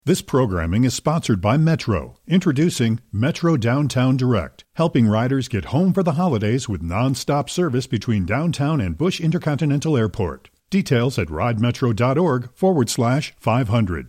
This programming is sponsored by Metro, introducing Metro Downtown Direct, helping riders get home for the holidays with non-stop service between downtown and Bush Intercontinental Airport. Details at ridemetro.org/500.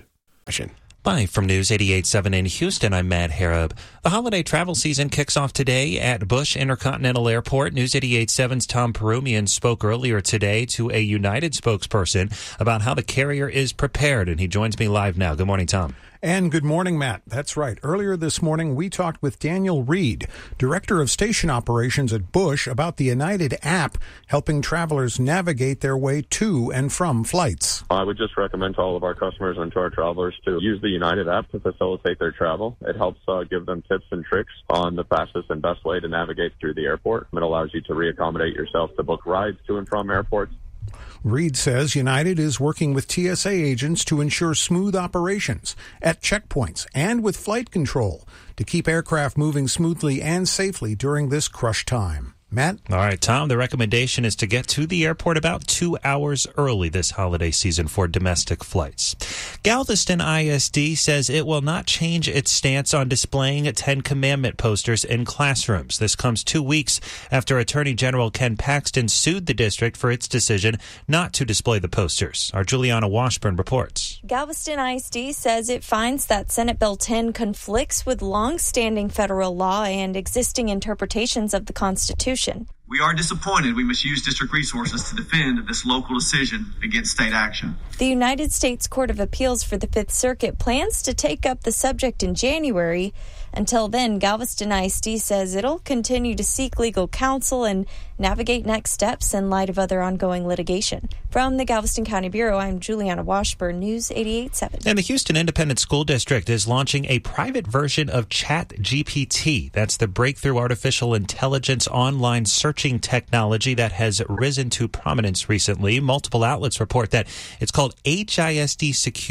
Bye from News 88.7 in Houston, I'm Matt Harab. The holiday travel season kicks off today at Bush Intercontinental Airport. News 88.7's Tom Perumian spoke earlier today to a United spokesperson about how the carrier is prepared, and he joins me live now. Good morning, Tom. And good morning, Matt. That's right. Earlier this morning, we talked with Daniel Reed, Director of Station Operations at Bush, about the United app helping travelers navigate their way to and from flights. I would just recommend to all of our customers and to our travelers to use the United app to facilitate their travel. It helps give them tips and tricks on the fastest and best way to navigate through the airport. It allows you to reaccommodate yourself to book rides to and from airports. Reed says United is working with TSA agents to ensure smooth operations at checkpoints and with flight control to keep aircraft moving smoothly and safely during this crush time. Matt? All right, Tom, the recommendation is to get to the airport about 2 hours early this holiday season for domestic flights. Galveston ISD says it will not change its stance on displaying 10 Commandment posters in classrooms. This comes 2 weeks after Attorney General Ken Paxton sued the district for its decision not to display the posters. Our Juliana Washburn reports. Galveston ISD says it finds that Senate Bill 10 conflicts with long-standing federal law and existing interpretations of the Constitution. We are disappointed we must use district resources to defend this local decision against state action. The United States Court of Appeals for the Fifth Circuit plans to take up the subject in January. Until then, Galveston ISD says it'll continue to seek legal counsel and navigate next steps in light of other ongoing litigation. From the Galveston County Bureau, I'm Juliana Washburn, News 88.7. And the Houston Independent School District is launching a private version of ChatGPT. That's the breakthrough artificial intelligence online searching technology that has risen to prominence recently. Multiple outlets report that it's called HISD Secure.